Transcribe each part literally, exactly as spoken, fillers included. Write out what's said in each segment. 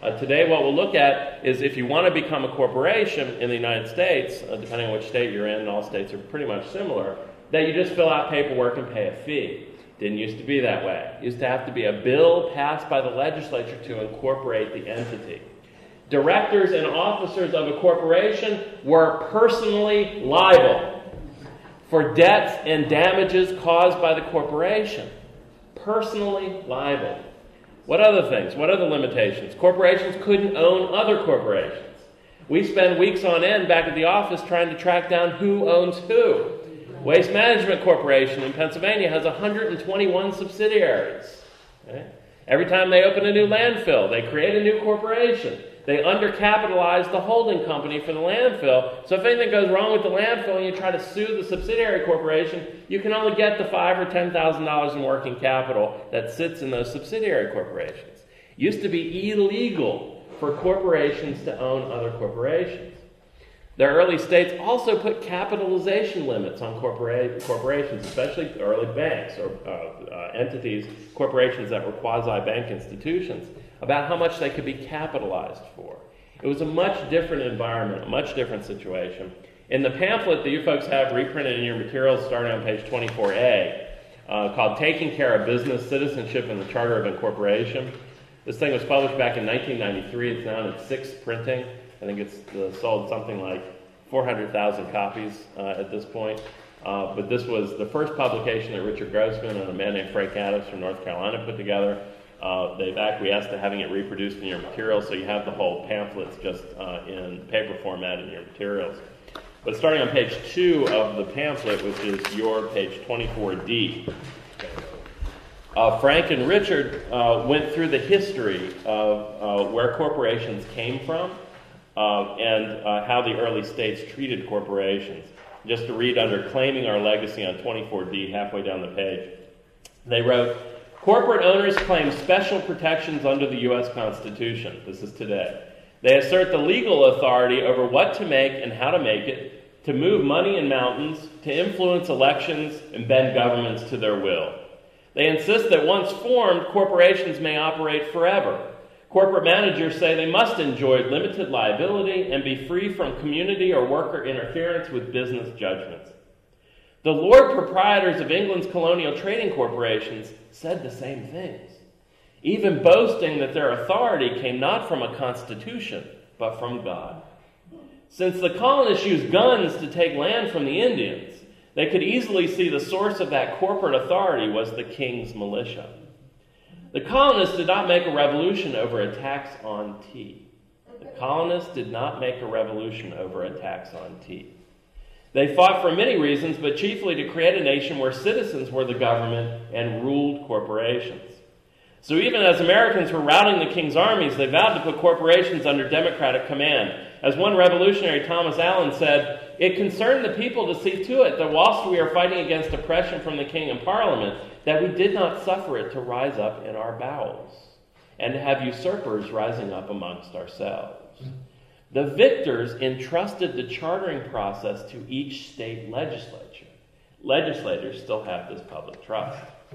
Uh, today what we'll look at is if you want to become a corporation in the United States, uh, depending on which state you're in, and all states are pretty much similar, that you just fill out paperwork and pay a fee. Didn't used to be that way. It used to have to be a bill passed by the legislature to incorporate the entity. Directors and officers of a corporation were personally liable for debts and damages caused by the corporation. Personally liable. What other things? What other limitations? Corporations couldn't own other corporations. We spend weeks on end back at the office trying to track down who owns who. Waste Management Corporation in Pennsylvania has one hundred twenty-one subsidiaries. Okay? Every time they open a new landfill, they create a new corporation. They undercapitalize the holding company for the landfill. So if anything goes wrong with the landfill and you try to sue the subsidiary corporation, you can only get the five or ten thousand dollars in working capital that sits in those subsidiary corporations. It used to be illegal for corporations to own other corporations. The early states also put capitalization limits on corpora- corporations, especially early banks or uh, uh, entities, corporations that were quasi-bank institutions, about how much they could be capitalized for. It was a much different environment, a much different situation. In the pamphlet that you folks have reprinted in your materials starting on page twenty-four A, uh, called Taking Care of Business, Citizenship, and the Charter of Incorporation, this thing was published back in nineteen ninety-three. It's now in its sixth printing. I think it's uh, sold something like four hundred thousand copies uh, at this point. Uh, but this was the first publication that Richard Grossman and a man named Frank Adams from North Carolina put together. Uh, they've acquiesced to having it reproduced in your materials, so you have the whole pamphlets just uh, in paper format in your materials. But starting on page two of the pamphlet, which is your page twenty-four D, uh, Frank and Richard uh, went through the history of uh, where corporations came from uh, and uh, how the early states treated corporations. Just to read under Claiming Our Legacy on twenty-four D, halfway down the page, they wrote, "Corporate owners claim special protections under the U S Constitution." This is today. "They assert the legal authority over what to make and how to make it, to move money in mountains, to influence elections, and bend governments to their will. They insist that once formed, corporations may operate forever. Corporate managers say they must enjoy limited liability and be free from community or worker interference with business judgments. The Lord proprietors of England's colonial trading corporations said the same things, even boasting that their authority came not from a constitution, but from God. Since the colonists used guns to take land from the Indians, they could easily see the source of that corporate authority was the king's militia. The colonists did not make a revolution over a tax on tea. The colonists did not make a revolution over a tax on tea. They fought for many reasons, but chiefly to create a nation where citizens were the government and ruled corporations. So even as Americans were routing the king's armies, they vowed to put corporations under democratic command. As one revolutionary, Thomas Allen, said, it concerned the people to see to it that whilst we are fighting against oppression from the king and parliament, that we did not suffer it to rise up in our bowels, and to have usurpers rising up amongst ourselves. The victors entrusted the chartering process to each state legislature. Legislators still have this public trust.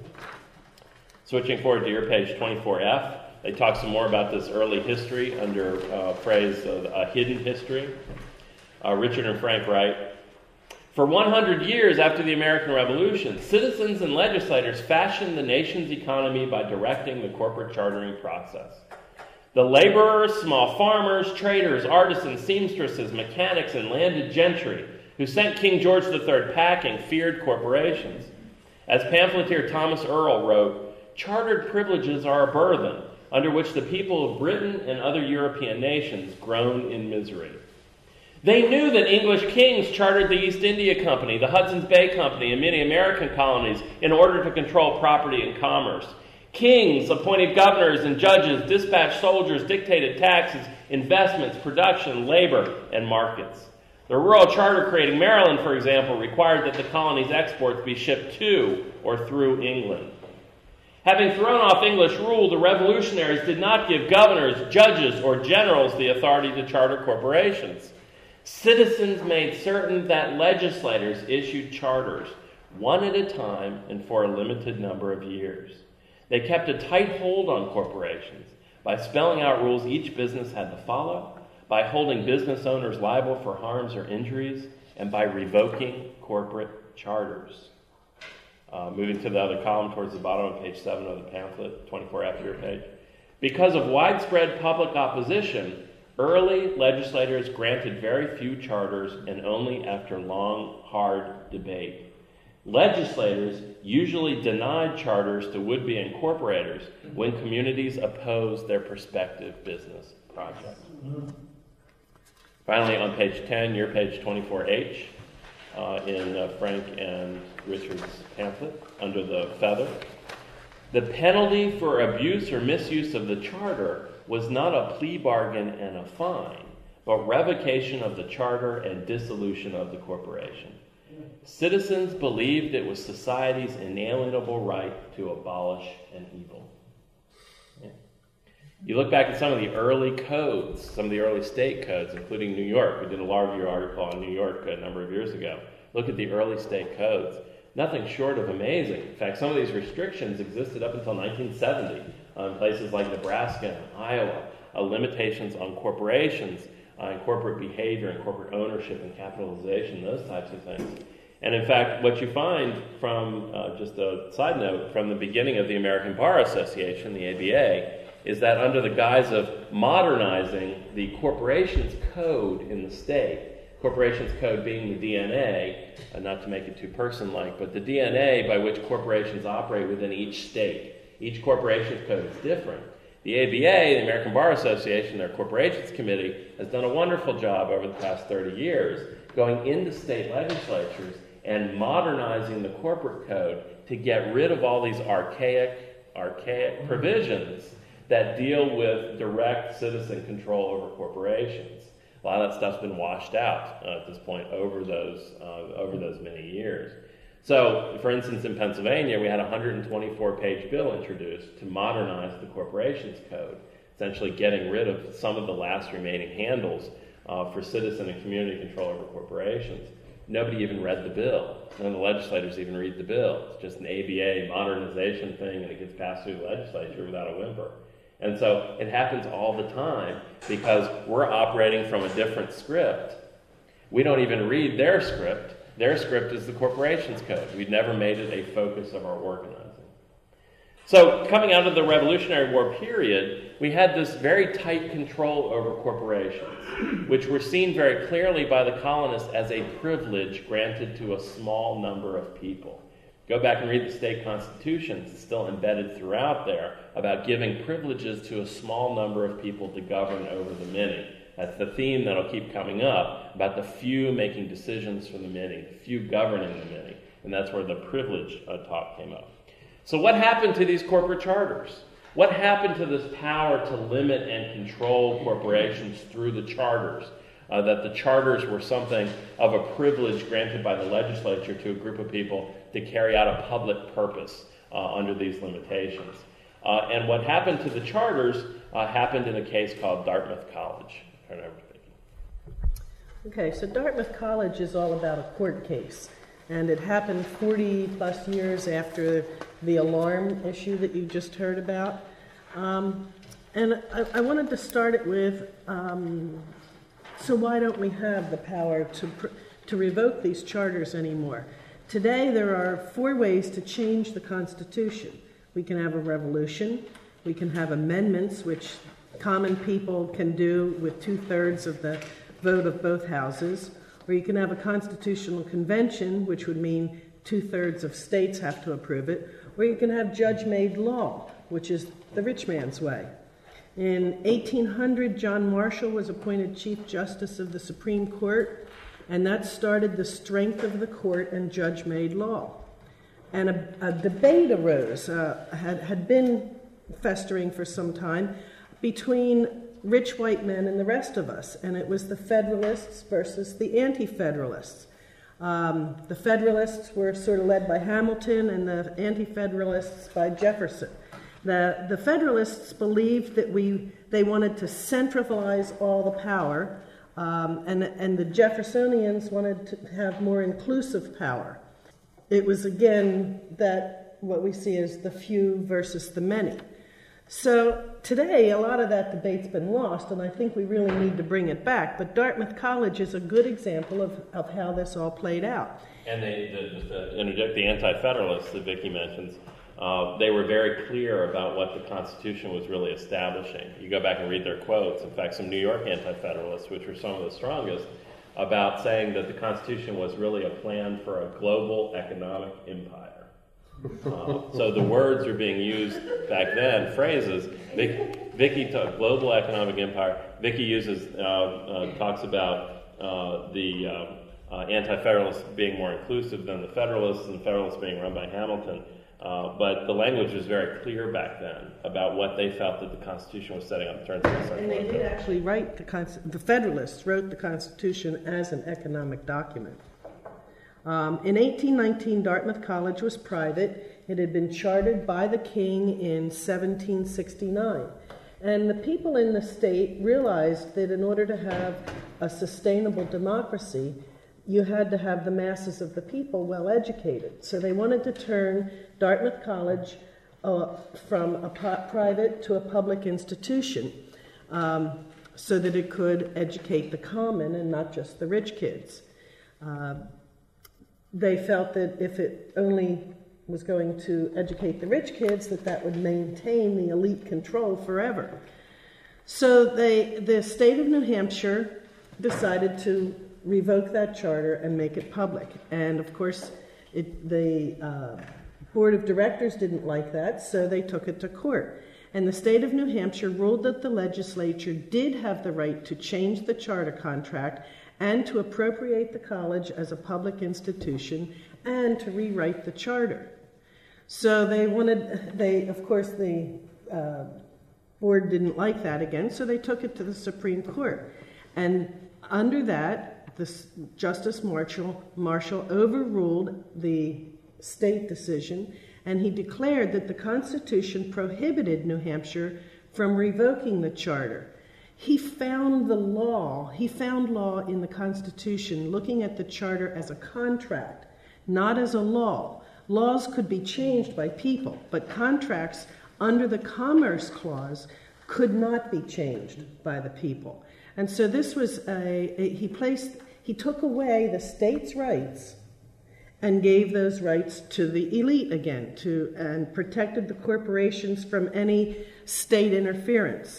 Switching forward to your page twenty-four F, they talk some more about this early history under uh, phrase of a hidden history. Uh, Richard and Frank write, "For one hundred years after the American Revolution, citizens and legislators fashioned the nation's economy by directing the corporate chartering process. The laborers, small farmers, traders, artisans, seamstresses, mechanics, and landed gentry who sent King George the Third packing feared corporations. As pamphleteer Thomas Earl wrote, chartered privileges are a burthen under which the people of Britain and other European nations groan in misery. They knew that English kings chartered the East India Company, the Hudson's Bay Company, and many American colonies in order to control property and commerce. Kings appointed governors and judges, dispatched soldiers, dictated taxes, investments, production, labor, and markets. The Royal Charter creating Maryland, for example, required that the colony's exports be shipped to or through England. Having thrown off English rule, the revolutionaries did not give governors, judges, or generals the authority to charter corporations. Citizens made certain that legislators issued charters, one at a time and for a limited number of years. They kept a tight hold on corporations, by spelling out rules each business had to follow, by holding business owners liable for harms or injuries, and by revoking corporate charters. Uh, moving to the other column towards the bottom of page seven of the pamphlet, twenty-four after your page. Because of widespread public opposition, early legislators granted very few charters and only after long, hard debate. Legislators usually denied charters to would-be incorporators when communities opposed their prospective business project. Finally, on page ten, your page twenty-four H, uh, in uh, Frank and Richard's pamphlet, under the feather, the penalty for abuse or misuse of the charter was not a plea bargain and a fine, but revocation of the charter and dissolution of the corporation. Citizens believed it was society's inalienable right to abolish an evil. Yeah. You look back at some of the early codes, some of the early state codes, including New York. We did a law review article on New York a number of years ago. Look at the early state codes. Nothing short of amazing. In fact, some of these restrictions existed up until nineteen seventy in places like Nebraska and Iowa, uh, limitations on corporations, uh, and corporate behavior and corporate ownership and capitalization, those types of things. And in fact, what you find from, uh, just a side note, from the beginning of the American Bar Association, the A B A, is that under the guise of modernizing the corporations code in the state, corporations code being the D N A, uh, not to make it too person-like, but the D N A by which corporations operate within each state. Each corporation's code is different. The A B A, the American Bar Association, their corporations committee, has done a wonderful job over the past thirty years going into state legislatures and modernizing the corporate code to get rid of all these archaic, archaic provisions that deal with direct citizen control over corporations. A lot of that stuff's been washed out uh, at this point over those uh, over those many years. So, for instance, in Pennsylvania, we had a one hundred twenty-four page bill introduced to modernize the corporations code, essentially getting rid of some of the last remaining handles uh, for citizen and community control over corporations. Nobody even read the bill. None of the legislators even read the bill. It's just an A B A modernization thing, and it gets passed through the legislature without a whimper. And so it happens all the time because we're operating from a different script. We don't even read their script. Their script is the corporations code. We've never made it a focus of our organizing. So coming out of the Revolutionary War period, we had this very tight control over corporations, which were seen very clearly by the colonists as a privilege granted to a small number of people. Go back and read the state constitutions. It's still embedded throughout there about giving privileges to a small number of people to govern over the many. That's the theme that'll keep coming up, about the few making decisions for the many, the few governing the many. And that's where the privilege uh, talk came up. So what happened to these corporate charters? What happened to this power to limit and control corporations through the charters? Uh, that the charters were something of a privilege granted by the legislature to a group of people to carry out a public purpose uh, under these limitations. Uh, and what happened to the charters uh, happened in a case called Dartmouth College. Turn over to Vicki. Okay, so Dartmouth College is all about a court case. And it happened forty plus years after the alarm issue that you just heard about. Um, and I, I wanted to start it with, um, so why don't we have the power to pr- to revoke these charters anymore? Today there are four ways to change the Constitution. We can have a revolution, we can have amendments, which common people can do with two-thirds of the vote of both houses, or you can have a constitutional convention, which would mean two-thirds of states have to approve it, or you can have judge-made law, which is the rich man's way. In eighteen hundred, John Marshall was appointed Chief Justice of the Supreme Court, and that started the strength of the court and judge-made law. And a, a debate arose, uh, had, had been festering for some time, between rich white men and the rest of us, and it was the Federalists versus the Anti-Federalists. Um, the Federalists were sort of led by Hamilton, and the Anti-Federalists by Jefferson. The, the Federalists believed that we they wanted to centralize all the power, um, and, and the Jeffersonians wanted to have more inclusive power. It was, again, that what we see as the few versus the many. So today, a lot of that debate's been lost, and I think we really need to bring it back. But Dartmouth College is a good example of, of how this all played out. And they, the, just to interject, the anti-federalists that Vicki mentions, uh, they were very clear about what the Constitution was really establishing. You go back and read their quotes. In fact, some New York anti-federalists, which were some of the strongest, about saying that the Constitution was really a plan for a global economic empire. Uh, so the words are being used back then, phrases. Vic, Vicki talked global economic empire. Vicki uses, uh, uh, talks about uh, the uh, uh, anti-federalists being more inclusive than the federalists, and federalists being run by Hamilton. Uh, but the language was very clear back then about what they felt that the Constitution was setting up in terms of the social And they did empire. actually write the Constitution. The Federalists wrote the Constitution as an economic document. Um, in eighteen nineteen, Dartmouth College was private. It had been chartered by the king in seventeen sixty-nine. And the people in the state realized that in order to have a sustainable democracy, you had to have the masses of the people well educated. So they wanted to turn Dartmouth College uh, from a po- private to a public institution um, so that it could educate the common and not just the rich kids. Uh, They felt that if it only was going to educate the rich kids, that that would maintain the elite control forever. So they, the state of New Hampshire decided to revoke that charter and make it public. And of course, it, the uh, board of directors didn't like that, so they took it to court. And the state of New Hampshire ruled that the legislature did have the right to change the charter contract and to appropriate the college as a public institution, and to rewrite the charter. So they wanted, they, of course, the uh, board didn't like that again, so they took it to the Supreme Court. And under that, the Justice Marshall, Marshall overruled the state decision, and he declared that the Constitution prohibited New Hampshire from revoking the charter. He found the law, he found law in the Constitution looking at the charter as a contract, not as a law. Laws could be changed by people, but contracts under the Commerce Clause could not be changed by the people. And so this was a, a he placed, he took away the state's rights and gave those rights to the elite again, to and protected the corporations from any state interference.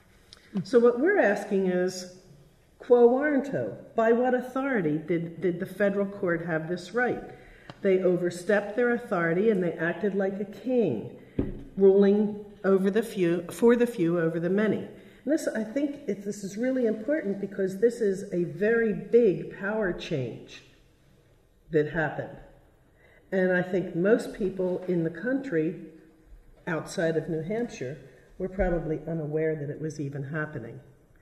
So what we're asking is, quo warranto? By what authority did, did the federal court have this right? They overstepped their authority and they acted like a king, ruling over the few, for the few over the many. And this, I think it, this is really important because this is a very big power change that happened. And I think most people in the country outside of New Hampshire were probably unaware that it was even happening.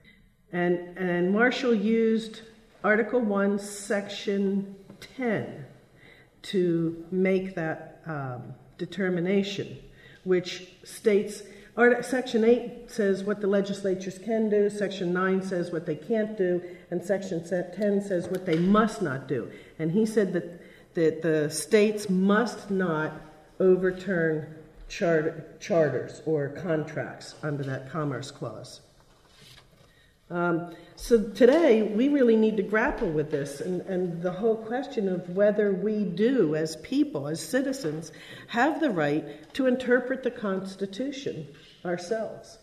And, and Marshall used Article one, Section ten to make that um, determination, which states, Art, Section eight says what the legislatures can do, Section nine says what they can't do, and Section ten says what they must not do. And he said that, that the states must not overturn Charter, charters or contracts under that Commerce Clause. Um, so today, we really need to grapple with this and, and the whole question of whether we do, as people, as citizens, have the right to interpret the Constitution ourselves.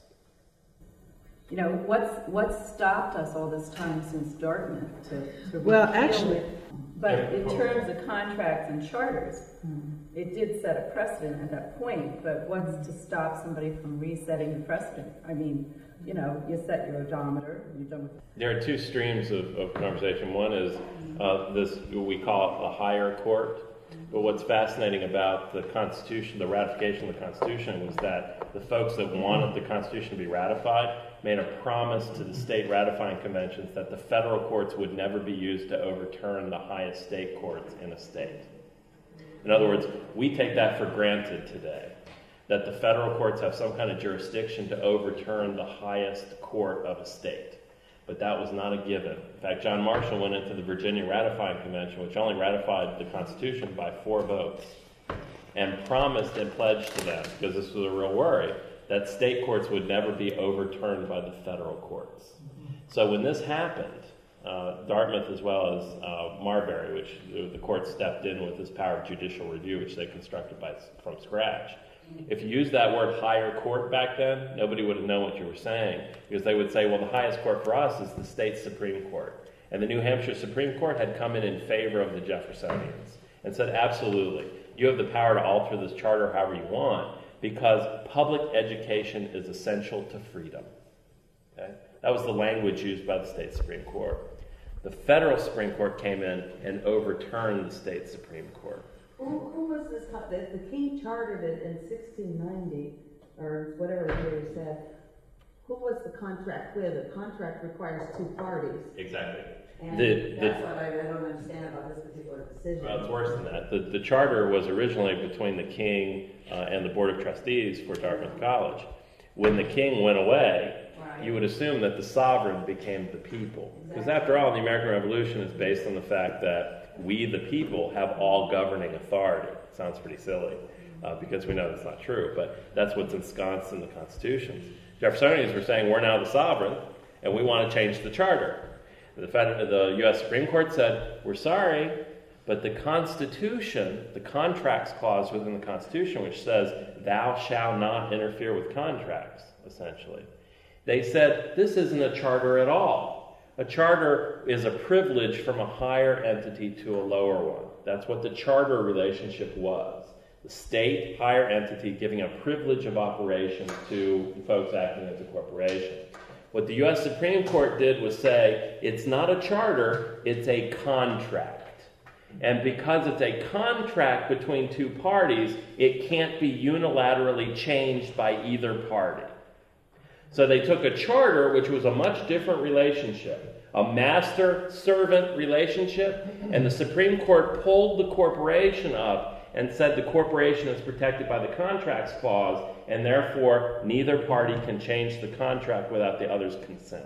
You know, what's what's stopped us all this time since Dartmouth to, to Well, repeal actually- it? But in terms of contracts and charters, mm-hmm. it did set a precedent at that point, but what's to stop somebody from resetting the precedent? I mean, you know, you set your odometer, you're done with it. There are two streams of, of conversation. One is uh, this, we call a higher court. But what's fascinating about the Constitution, the ratification of the Constitution, was that the folks that wanted the Constitution to be ratified made a promise to the state ratifying conventions that the federal courts would never be used to overturn the highest state courts in a state. In other words, we take that for granted today, that the federal courts have some kind of jurisdiction to overturn the highest court of a state. But that was not a given. In fact, John Marshall went into the Virginia Ratifying Convention, which only ratified the Constitution by four votes, and promised and pledged to them, because this was a real worry, that state courts would never be overturned by the federal courts. So when this happened, uh, Dartmouth as well as uh, Marbury, which the court stepped in with this power of judicial review, which they constructed by, from scratch. If you used that word higher court back then, nobody would have known what you were saying, because they would say, well, the highest court for us is the state Supreme Court. And the New Hampshire Supreme Court had come in in favor of the Jeffersonians and said, absolutely, you have the power to alter this charter however you want, because public education is essential to freedom. Okay? That was the language used by the state Supreme Court. The federal Supreme Court came in and overturned the state Supreme Court. Who, who was this? The, the king chartered it in sixteen ninety, or whatever year he said. Who was the contract with? The contract requires two parties. Exactly. And the, that's the, what I don't understand about this particular decision. Well, it's worse than that. The, the charter was originally between the king uh, and the Board of Trustees for Dartmouth College. When the king went away, right, you would assume that the sovereign became the people. Because exactly, after all, the American Revolution is based on the fact that we, the people, have all governing authority. It sounds pretty silly, uh, because we know that's not true, but that's what's ensconced in the Constitution. Jeffersonians were saying, we're now the sovereign, and we want to change the charter. The, Fed, the U S Supreme Court said, we're sorry, but the Constitution, the contracts clause within the Constitution, which says, thou shalt not interfere with contracts, essentially. They said, this isn't a charter at all. A charter is a privilege from a higher entity to a lower one. That's what the charter relationship was. The state, higher entity, giving a privilege of operation to folks acting as a corporation. What the U S Supreme Court did was say, it's not a charter, it's a contract. And because it's a contract between two parties, it can't be unilaterally changed by either party. So they took a charter, which was a much different relationship, a master-servant relationship, and the Supreme Court pulled the corporation up and said the corporation is protected by the Contracts Clause, and therefore neither party can change the contract without the other's consent.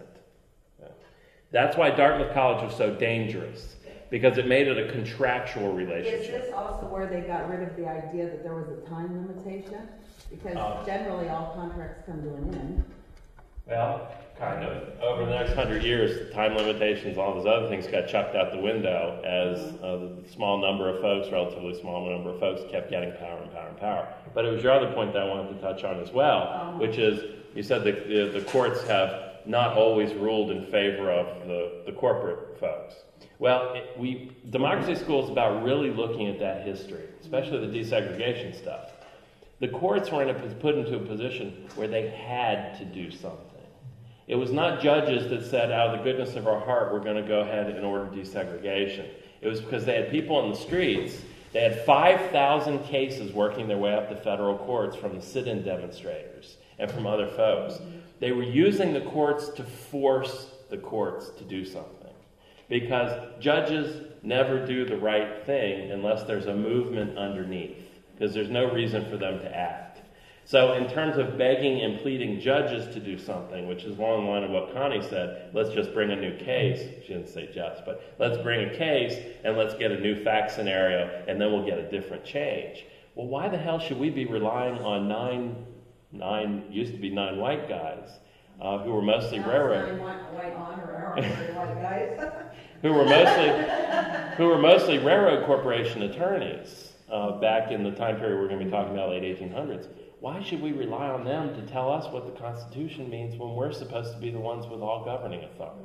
That's why Dartmouth College was so dangerous, because it made it a contractual relationship. Is this also where they got rid of the idea that there was a time limitation? Because uh, generally all contracts come to an end. Well, kind of. Over the next hundred years, the time limitations, all those other things got chucked out the window as uh, the small number of folks, relatively small number of folks, kept getting power and power and power. But it was your other point that I wanted to touch on as well, which is, you said that the, the courts have not always ruled in favor of the, the corporate folks. Well, it, we democracy school is about really looking at that history, especially the desegregation stuff. The courts were in a, put into a position where they had to do something. It was not judges that said, out of the goodness of our heart, we're going to go ahead and order desegregation. It was because they had people in the streets. They had five thousand cases working their way up to federal courts from the sit-in demonstrators and from other folks. They were using the courts to force the courts to do something, because judges never do the right thing unless there's a movement underneath, because there's no reason for them to act. So in terms of begging and pleading judges to do something, which is along the line of what Connie said, let's just bring a new case. She didn't say just, but let's bring a case and let's get a new fact scenario, and then we'll get a different change. Well, why the hell should we be relying on nine, nine used to be nine white guys, uh, who were mostly Now railroad... Nine white, white honor, white guys. who were mostly, who were mostly railroad corporation attorneys uh, back in the time period we're going to be talking about, late eighteen hundreds. Why should we rely on them to tell us what the Constitution means when we're supposed to be the ones with all governing authority?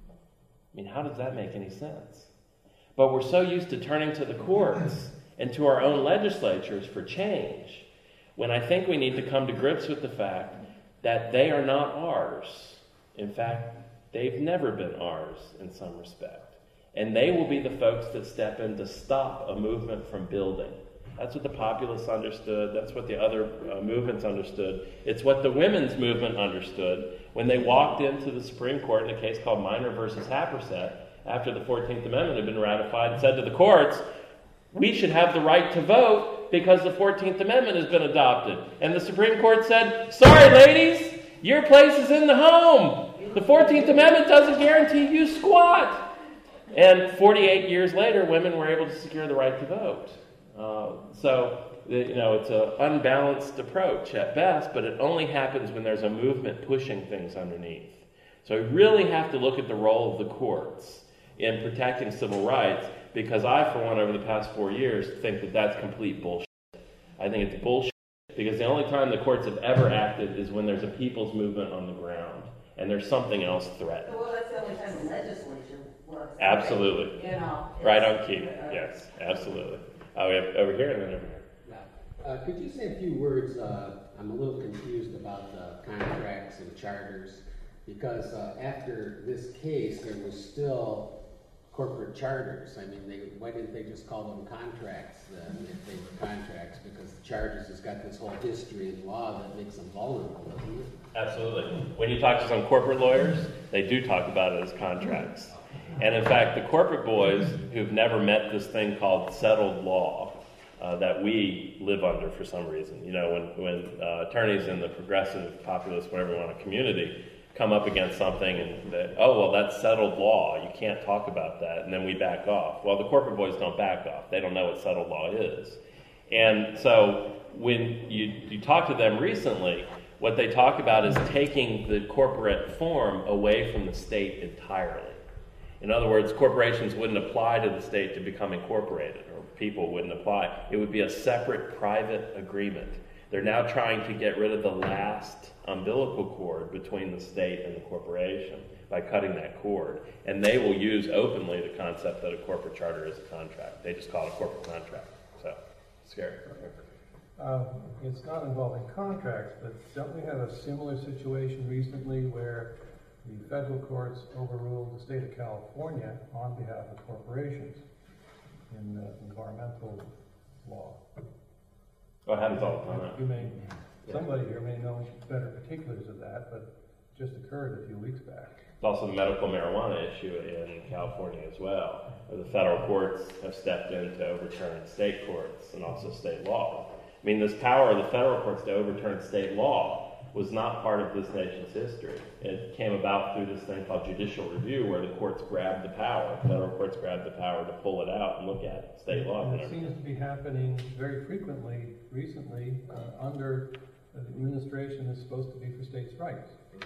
I mean, how does that make any sense? But we're so used to turning to the courts and to our own legislatures for change, when I think we need to come to grips with the fact that they are not ours. In fact, they've never been ours in some respect. And they will be the folks that step in to stop a movement from building. That's what the populists understood. That's what the other uh, movements understood. It's what the women's movement understood when they walked into the Supreme Court in a case called Minor versus Happersett after the fourteenth Amendment had been ratified, and said to the courts, we should have the right to vote because the fourteenth Amendment has been adopted. And the Supreme Court said, sorry, ladies, your place is in the home. The fourteenth Amendment doesn't guarantee you squat. And forty-eight years later, women were able to secure the right to vote. Uh, so you know, it's an unbalanced approach at best, but it only happens when there's a movement pushing things underneath. So we really have to look at the role of the courts in protecting civil rights, because I, for one, over the past four years, think that that's complete bullshit. I think it's bullshit because the only time the courts have ever acted is when there's a people's movement on the ground and there's something else threatened. Well, that's the only time the legislature works. Absolutely. You know. Right on key. Yes, absolutely. Oh, we have over here and then over here. Yeah. Uh, could you say a few words? Uh, I'm a little confused about uh, contracts and charters, because uh, after this case, there was still corporate charters. I mean, they, why didn't they just call them contracts then, if they were contracts? Because the charters has got this whole history and law that makes them vulnerable, doesn't it? Absolutely. When you talk to some corporate lawyers, they do talk about it as contracts. And in fact, the corporate boys who've never met this thing called settled law uh, that we live under for some reason, you know, when, when uh, attorneys in the progressive, populist, whatever you want, a community come up against something and they, oh, well, that's settled law. You can't talk about that. And then we back off. Well, the corporate boys don't back off. They don't know what settled law is. And so when you, you talk to them recently, what they talk about is taking the corporate form away from the state entirely. In other words, corporations wouldn't apply to the state to become incorporated, or people wouldn't apply. It would be a separate private agreement. They're now trying to get rid of the last umbilical cord between the state and the corporation by cutting that cord. And they will use openly the concept that a corporate charter is a contract. They just call it a corporate contract. So, scary. Um, it's not involving contracts, but don't we have a similar situation recently where the federal courts overruled the state of California on behalf of corporations in uh, environmental law? Well, it happens all the time. You may, somebody here may know better particulars of that, but it just occurred a few weeks back. It's also the medical marijuana issue in California as well, where the federal courts have stepped in to overturn state courts and also state law. I mean, this power of the federal courts to overturn state law was not part of this nation's history. It came about through this thing called judicial review, where the courts grabbed the power, federal courts grabbed the power to pull it out and look at state law. And it seems to be happening very frequently recently uh, under the administration that's supposed to be for states' rights.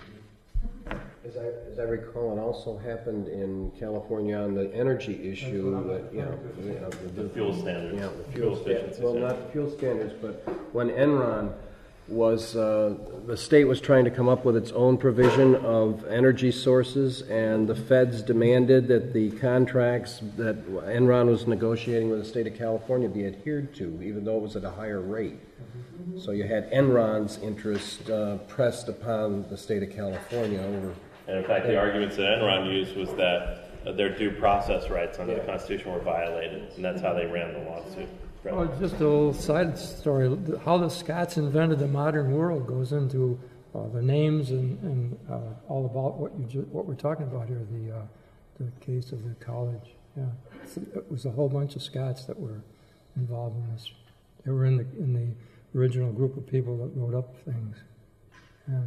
As I, as I recall, it also happened in California on the energy issue, that, you know, you know, the, the fuel standards. Yeah, the fuel, fuel efficiency. Sta- well, not the fuel standards, but when Enron was, uh, the state was trying to come up with its own provision of energy sources, and the feds demanded that the contracts that Enron was negotiating with the state of California be adhered to, even though it was at a higher rate. Mm-hmm. So you had Enron's interest uh, pressed upon the state of California over. And in fact, the arguments that Enron used was that uh, their due process rights under yeah. the Constitution were violated, and that's how they ran the lawsuit. Well, just a little side story. How the Scots invented the modern world goes into uh, the names and, and uh, all about what you ju- what we're talking about here. The uh, the case of the college. Yeah, it was a whole bunch of Scots that were involved in this. They were in the in the original group of people that wrote up things. Yeah.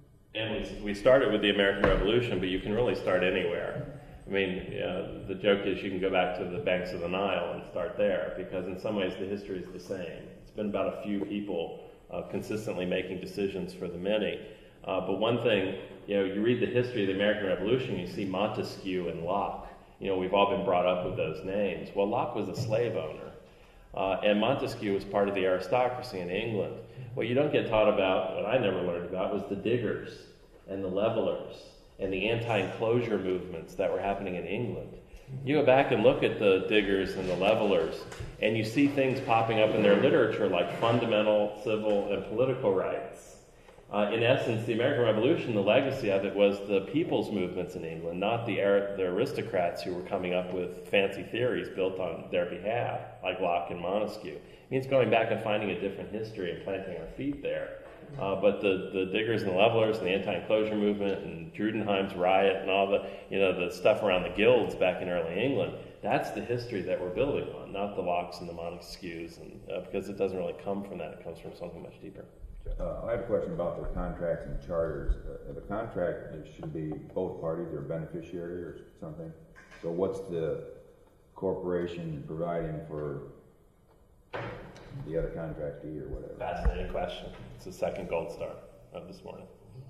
And we we started with the American Revolution, but you can really start anywhere. I mean, uh, the joke is you can go back to the banks of the Nile and start there, because in some ways the history is the same. It's been about a few people uh, consistently making decisions for the many. Uh, but one thing, you know, you read the history of the American Revolution, you see Montesquieu and Locke. You know, we've all been brought up with those names. Well, Locke was a slave owner, uh, and Montesquieu was part of the aristocracy in England. What you don't get taught about, what I never learned about, was the diggers and the levelers and the anti-enclosure movements that were happening in England. You go back and look at the diggers and the levelers, and you see things popping up in their literature like fundamental civil and political rights. Uh, in essence, the American Revolution, the legacy of it was the people's movements in England, not the, ar- the aristocrats who were coming up with fancy theories built on their behalf, like Locke and Montesquieu. It means going back and finding a different history and planting our feet there. Uh, but the, the diggers and the levelers and the anti-enclosure movement and Drudenheim's riot and all the, you know, the stuff around the guilds back in early England, that's the history that we're building on, not the Locks and the Montesquieus, and, uh, because it doesn't really come from that. It comes from something much deeper. Uh, I have a question about the contracts and charters. Uh, the contract, it should be both parties or beneficiary or something. So what's the corporation providing for the other contractee or whatever? Fascinating question. It's the second gold star of this morning.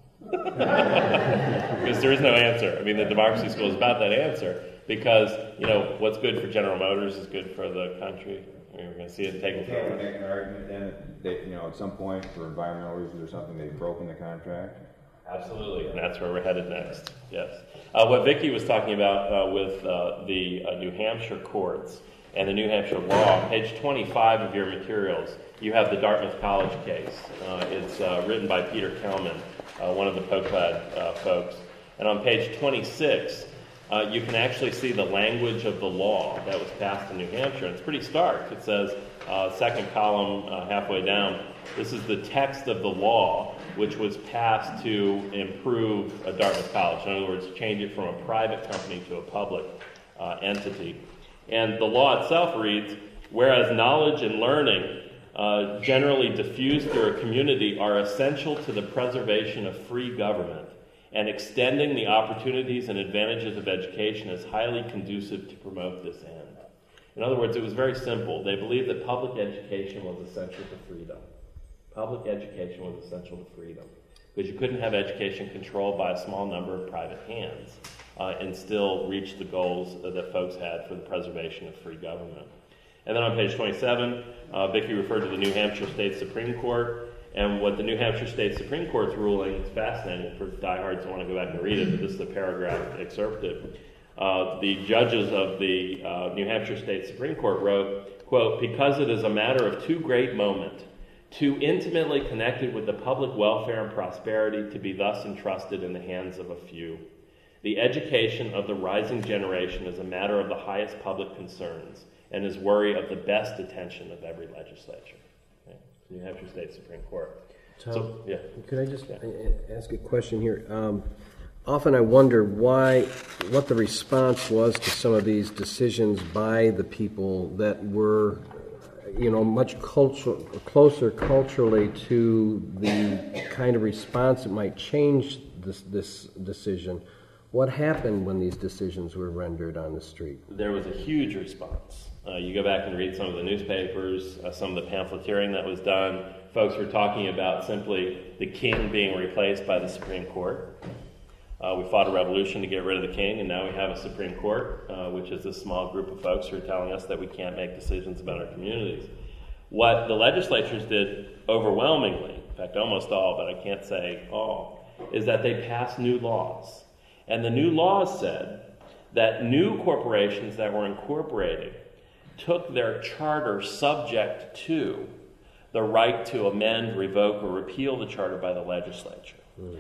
Because there is no answer. I mean, the democracy school is about that answer because, you know, what's good for General Motors is good for the country. I mean, we're going to see it taken Can't care we make an argument then that, you know, at some point for environmental reasons or something, they've broken the contract? Absolutely, and that's where we're headed next, yes. Uh, what Vicki was talking about uh, with uh, the uh, New Hampshire courts and the New Hampshire law, page twenty-five of your materials, you have the Dartmouth College case. Uh, it's uh, written by Peter Kelman, uh, one of the POCLAD uh, folks. And on page twenty-six, uh, you can actually see the language of the law that was passed in New Hampshire. It's pretty stark. It says, uh, second column uh, halfway down, this is the text of the law which was passed to improve uh, Dartmouth College. In other words, change it from a private company to a public uh, entity. And the law itself reads, whereas knowledge and learning uh, generally diffused through a community are essential to the preservation of free government, and extending the opportunities and advantages of education is highly conducive to promote this end. In other words, it was very simple. They believed that public education was essential to freedom. Public education was essential to freedom because you couldn't have education controlled by a small number of private hands uh, and still reach the goals that folks had for the preservation of free government. And then on page twenty-seven, uh, Vicki referred to the New Hampshire State Supreme Court, and what the New Hampshire State Supreme Court's ruling, it's fascinating for diehards who want to go back and read it, but this is the paragraph excerpted. Uh, the judges of the uh, New Hampshire State Supreme Court wrote, quote, because it is a matter of too great moment, too intimately connected with the public welfare and prosperity to be thus entrusted in the hands of a few. The education of the rising generation is a matter of the highest public concerns and is worthy of the best attention of every legislature. Okay? New Hampshire State Supreme Court. Tom, so, yeah. Could I just yeah. ask a question here? Um, often I wonder why, what the response was to some of these decisions by the people that were, you know, much culture, closer culturally to the kind of response that might change this, this decision. What happened when these decisions were rendered on the street? There was a huge response. Uh, you go back and read some of the newspapers, uh, some of the pamphleteering that was done. Folks were talking about simply the king being replaced by the Supreme Court. Uh, we fought a revolution to get rid of the king, and now we have a Supreme Court, uh, which is this small group of folks who are telling us that we can't make decisions about our communities. What the legislatures did overwhelmingly, in fact almost all, but I can't say all, is that they passed new laws. And the new laws said that new corporations that were incorporated took their charter subject to the right to amend, revoke, or repeal the charter by the legislature.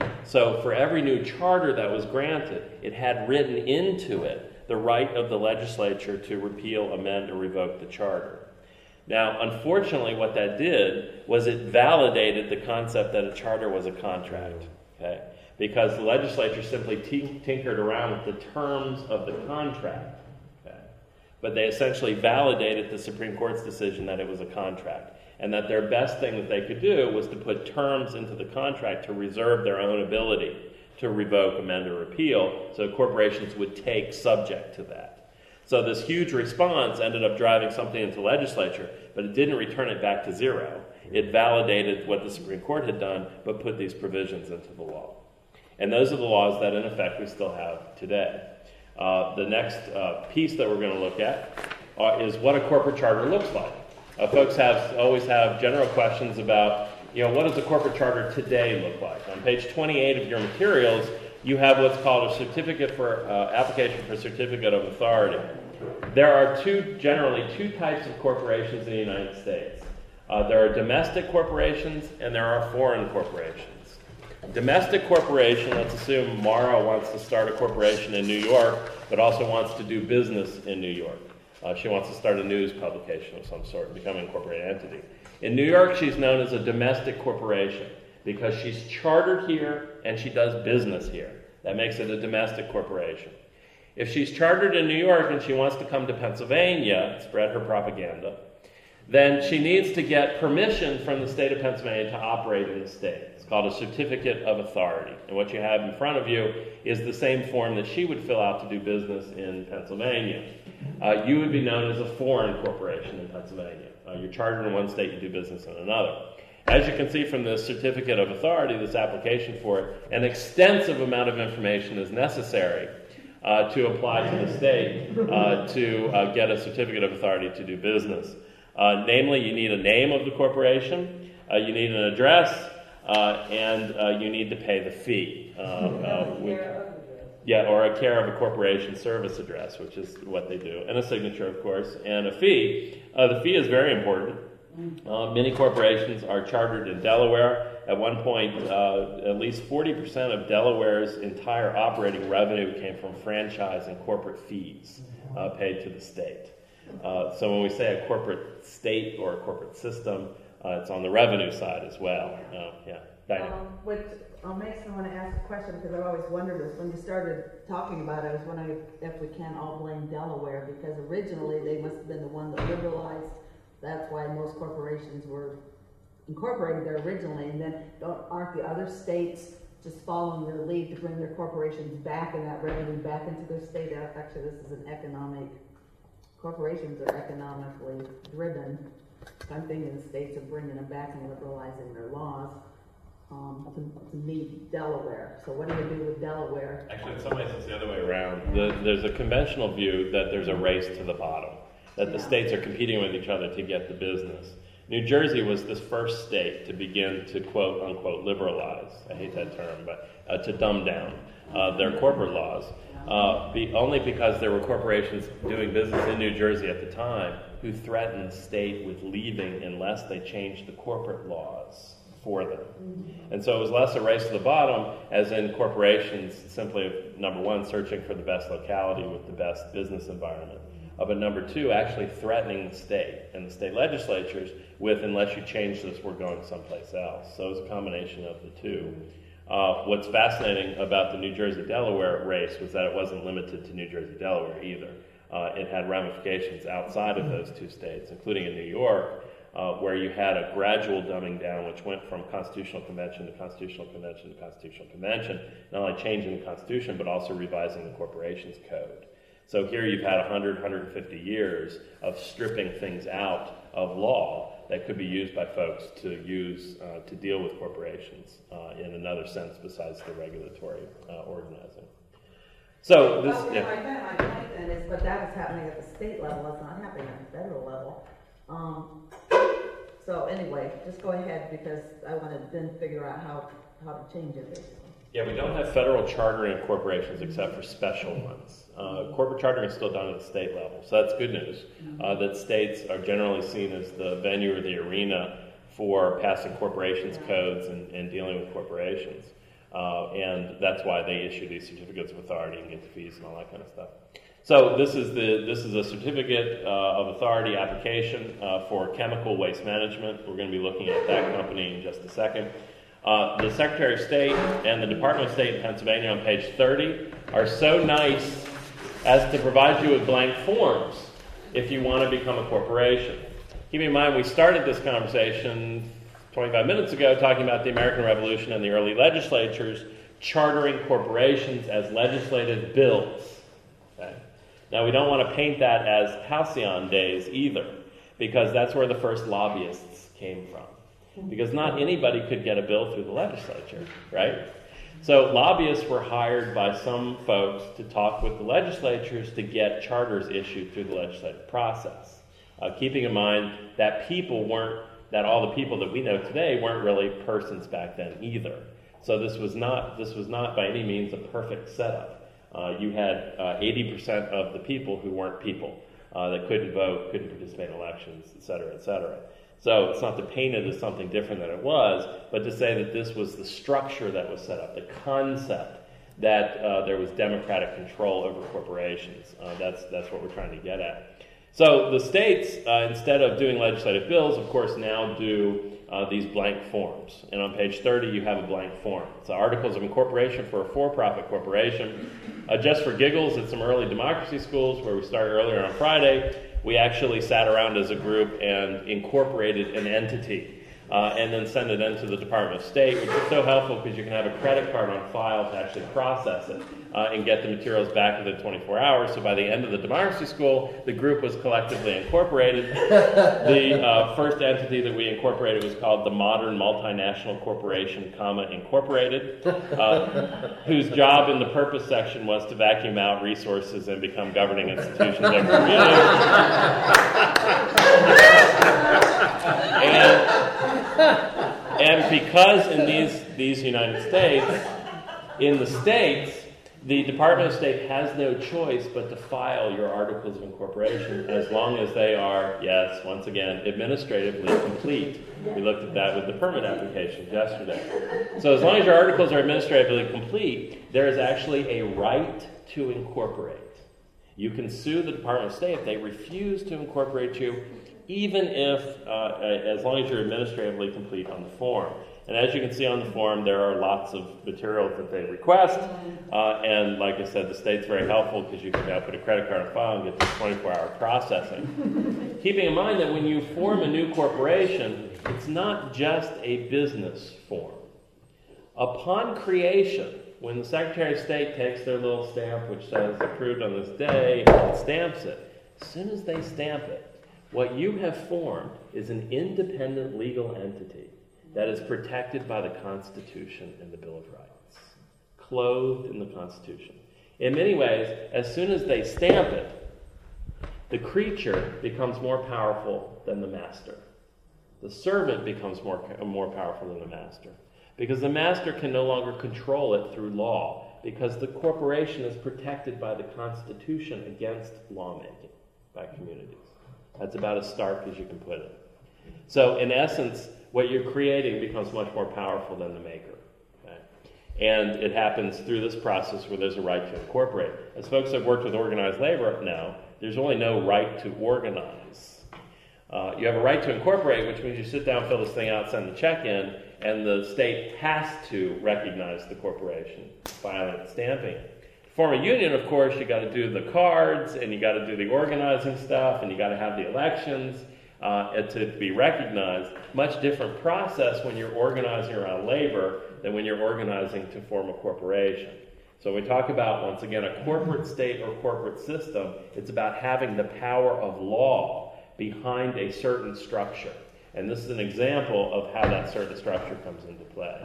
So for every new charter that was granted, it had written into it the right of the legislature to repeal, amend, or revoke the charter. Now, unfortunately, what that did was it validated the concept that a charter was a contract, okay? Because the legislature simply t- tinkered around with the terms of the contract, okay? But they essentially validated the Supreme Court's decision that it was a contract, and that their best thing that they could do was to put terms into the contract to reserve their own ability to revoke, amend, or repeal, so corporations would take subject to that. So this huge response ended up driving something into the legislature, but it didn't return it back to zero. It validated what the Supreme Court had done, but put these provisions into the law. And those are the laws that, in effect, we still have today. Uh, the next uh, piece that we're going to look at uh, is what a corporate charter looks like. Uh, folks have always have general questions about, you know, what does a corporate charter today look like? On page twenty-eight of your materials, you have what's called a certificate for uh, application for certificate of authority. There are two, generally two types of corporations in the United States. Uh, there are domestic corporations and there are foreign corporations. Domestic corporation, let's assume Mara wants to start a corporation in New York, but also wants to do business in New York. Uh, she wants to start a news publication of some sort and become an incorporated entity. In New York, she's known as a domestic corporation because she's chartered here and she does business here. That makes it a domestic corporation. If she's chartered in New York and she wants to come to Pennsylvania and spread her propaganda, then she needs to get permission from the state of Pennsylvania to operate in the state. It's called a certificate of authority. And what you have in front of you is the same form that she would fill out to do business in Pennsylvania. uh, you would be known as a foreign corporation in Pennsylvania. Uh, you're chartered in one state, you do business in another. As you can see from this certificate of authority, this application for it, an extensive amount of information is necessary uh, to apply to the state uh, to uh, get a certificate of authority to do business. Uh, namely, you need a name of the corporation, uh, you need an address, uh, and uh, you need to pay the fee. Uh, uh, which, yeah, or a care of a corporation service address, which is what they do, and a signature, of course, and a fee. Uh, the fee is very important. Uh, many corporations are chartered in Delaware. At one point, uh, at least forty percent of Delaware's entire operating revenue came from franchise and corporate fees uh, paid to the state. Uh, so when we say a corporate state or a corporate system, uh, it's on the revenue side as well. Uh, yeah, Diana. Um, which uh, makes me want to ask a question, because I've always wondered this. When you started talking about it, I was wondering if, if we can all blame Delaware, because originally they must have been the one that liberalized. That's why most corporations were incorporated there originally, and then don't, aren't the other states just following their lead to bring their corporations back and that revenue back into their state? Actually, this is an economic, corporations are economically driven. So I'm thinking the states are bringing them back and liberalizing their laws um, to, to meet Delaware. So what do you do with Delaware? Actually, in some ways, it's the other way around. The, there's a conventional view that there's a race to the bottom, that the Yeah. states are competing with each other to get the business. New Jersey was the first state to begin to quote unquote liberalize, I hate that term, but uh, to dumb down uh, their corporate laws, uh, be, only because there were corporations doing business in New Jersey at the time who threatened the state with leaving unless they changed the corporate laws for them. And so it was less a race to the bottom, as in corporations simply, number one, searching for the best locality with the best business environment. Uh, but number two, actually threatening the state and the state legislatures with, unless you change this, we're going someplace else. So it was a combination of the two. Uh, what's fascinating about the New Jersey-Delaware race was that it wasn't limited to New Jersey-Delaware either. Uh, it had ramifications outside of those two states, including in New York, uh, where you had a gradual dumbing down, which went from constitutional convention to constitutional convention to constitutional convention, not only changing the Constitution, but also revising the corporations code. So here you've had one hundred, one hundred fifty years of stripping things out of law that could be used by folks to use uh, to deal with corporations uh, in another sense besides the regulatory uh, organizing. So this, well, yeah. my, my point then is, but that is happening at the state level. It's not happening at the federal level. Um, so anyway, just go ahead, because I want to then figure out how how to change it, basically. Yeah, we don't have federal chartering of corporations except for special ones. Uh, corporate chartering is still done at the state level, so that's good news. Uh, that states are generally seen as the venue or the arena for passing corporations codes and, and dealing with corporations. Uh, and that's why they issue these certificates of authority and get the fees and all that kind of stuff. So this is the this is a certificate uh, of authority application uh, for chemical waste management. We're going to be looking at that company in just a second. Uh, the Secretary of State and the Department of State in Pennsylvania on page thirty are so nice as to provide you with blank forms if you want to become a corporation. Keep in mind, we started this conversation twenty-five minutes ago talking about the American Revolution and the early legislatures chartering corporations as legislative bills. Okay? Now, we don't want to paint that as halcyon days either, because that's where the first lobbyists came from. Because not anybody could get a bill through the legislature, right? So lobbyists were hired by some folks to talk with the legislatures to get charters issued through the legislative process. Uh, keeping in mind that people weren't, that all the people that we know today weren't really persons back then either. So this was not, this was not by any means a perfect setup. Uh, you had uh, eighty percent of the people who weren't people, uh, that couldn't vote, couldn't participate in elections, et cetera, et cetera. So it's not to paint it as something different than it was, but to say that this was the structure that was set up, the concept that uh, there was democratic control over corporations. Uh, that's that's what we're trying to get at. So the states, uh, instead of doing legislative bills, of course, now do uh, these blank forms. And on page thirty, you have a blank form. It's the Articles of Incorporation for a for-profit corporation. Uh, just for giggles, at some early democracy schools where we started earlier on Friday, we actually sat around as a group and incorporated an entity uh, and then sent it into the Department of State, which is so helpful because you can have a credit card on file to actually process it. uh, and get the materials back within twenty-four hours. So by the end of the democracy school, the group was collectively incorporated. The uh, first entity that we incorporated was called the Modern Multinational Corporation, comma, Incorporated, uh, whose job in the purpose section was to vacuum out resources and become governing institutions of the community. and, and because in these, these United States, in the states, the Department of State has no choice but to file your articles of incorporation as long as they are, yes, once again, administratively complete. We looked at that with the permit applications yesterday. So as long as your articles are administratively complete, there is actually a right to incorporate. You can sue the Department of State if they refuse to incorporate you, even if, uh, as long as you're administratively complete on the form. And as you can see on the form, there are lots of materials that they request. Uh, and like I said, the state's very helpful because you can now put a credit card on file and get this twenty-four hour processing. Keeping in mind that when you form a new corporation, it's not just a business form. Upon creation, when the Secretary of State takes their little stamp which says approved on this day and stamps it, as soon as they stamp it, what you have formed is an independent legal entity that is protected by the Constitution and the Bill of Rights, clothed in the Constitution. In many ways, as soon as they stamp it, the creature becomes more powerful than the master. The servant becomes more, more powerful than the master, because the master can no longer control it through law, because the corporation is protected by the Constitution against lawmaking by communities. That's about as stark as you can put it. So, in essence, what you're creating becomes much more powerful than the maker. Okay? And it happens through this process where there's a right to incorporate. As folks have worked with organized labor now, there's really no right to organize. Uh, you have a right to incorporate, which means you sit down, fill this thing out, send the check in, and the state has to recognize the corporation, filing and stamping. To form a union, of course, you got to do the cards, and you got to do the organizing stuff, and you got to have the elections. Uh, to be recognized. Much different process when you're organizing around labor than when you're organizing to form a corporation. So we talk about, once again, a corporate state or corporate system. It's about having the power of law behind a certain structure. And this is an example of how that certain structure comes into play.